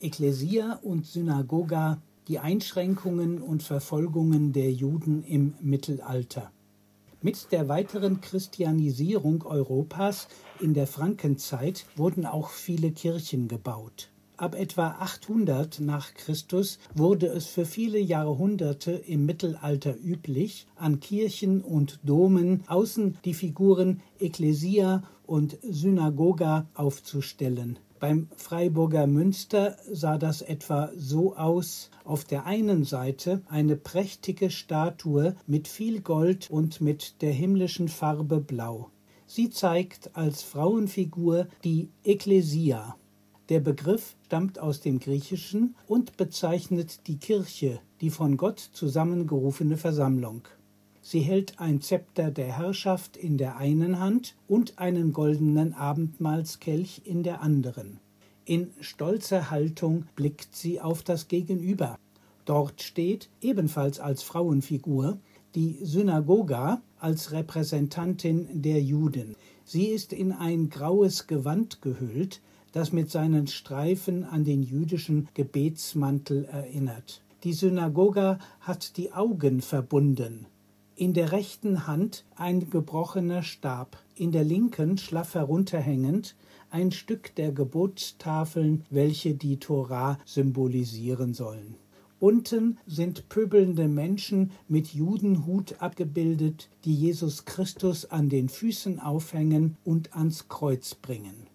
Ekklesia und Synagoga, die Einschränkungen und Verfolgungen der Juden im Mittelalter. Mit der weiteren Christianisierung Europas in der Frankenzeit wurden auch viele Kirchen gebaut. Ab etwa 800 nach Christus wurde es für viele Jahrhunderte im Mittelalter üblich, an Kirchen und Domen außen die Figuren Ekklesia und Synagoga aufzustellen. Beim Freiburger Münster sah das etwa so aus: auf der einen Seite eine prächtige Statue mit viel Gold und mit der himmlischen Farbe Blau. Sie zeigt als Frauenfigur die Ekklesia. Der Begriff stammt aus dem Griechischen und bezeichnet die Kirche, die von Gott zusammengerufene Versammlung. Sie hält ein Zepter der Herrschaft in der einen Hand und einen goldenen Abendmahlskelch in der anderen. In stolzer Haltung blickt sie auf das Gegenüber. Dort steht, ebenfalls als Frauenfigur, die Synagoga als Repräsentantin der Juden. Sie ist in ein graues Gewand gehüllt, das mit seinen Streifen an den jüdischen Gebetsmantel erinnert. Die Synagoga hat die Augen verbunden. In der rechten Hand ein gebrochener Stab, in der linken, schlaff herunterhängend, ein Stück der Gebotstafeln, welche die Tora symbolisieren sollen. Unten sind pöbelnde Menschen mit Judenhut abgebildet, die Jesus Christus an den Füßen aufhängen und ans Kreuz bringen.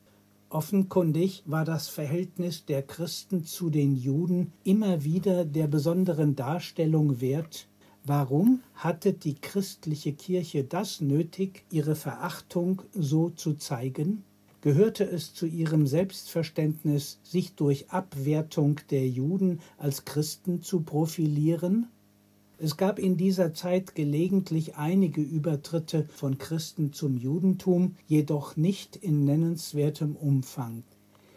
Offenkundig war das Verhältnis der Christen zu den Juden immer wieder der besonderen Darstellung wert. Warum hatte die christliche Kirche das nötig, ihre Verachtung so zu zeigen? Gehörte es zu ihrem Selbstverständnis, sich durch Abwertung der Juden als Christen zu profilieren? Es gab in dieser Zeit gelegentlich einige Übertritte von Christen zum Judentum, jedoch nicht in nennenswertem Umfang.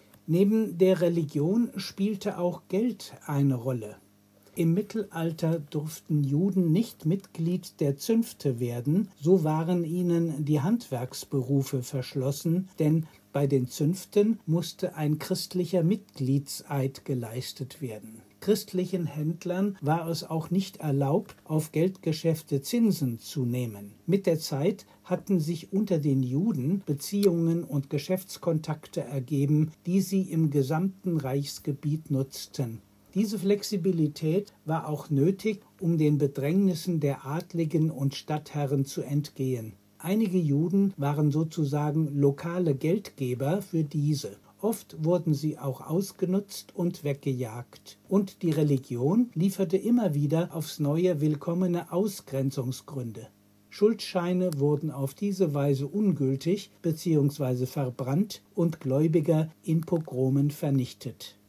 Neben der Religion spielte auch Geld eine Rolle. Im Mittelalter durften Juden nicht Mitglied der Zünfte werden, so waren ihnen die Handwerksberufe verschlossen, denn bei den Zünften musste ein christlicher Mitgliedseid geleistet werden. Christlichen Händlern war es auch nicht erlaubt, auf Geldgeschäfte Zinsen zu nehmen. Mit der Zeit hatten sich unter den Juden Beziehungen und Geschäftskontakte ergeben, die sie im gesamten Reichsgebiet nutzten. Diese Flexibilität war auch nötig, um den Bedrängnissen der Adligen und Stadtherren zu entgehen. Einige Juden waren sozusagen lokale Geldgeber für diese. Oft wurden sie auch ausgenutzt und weggejagt. Und die Religion lieferte immer wieder aufs Neue willkommene Ausgrenzungsgründe. Schuldscheine wurden auf diese Weise ungültig bzw. verbrannt und Gläubiger in Pogromen vernichtet.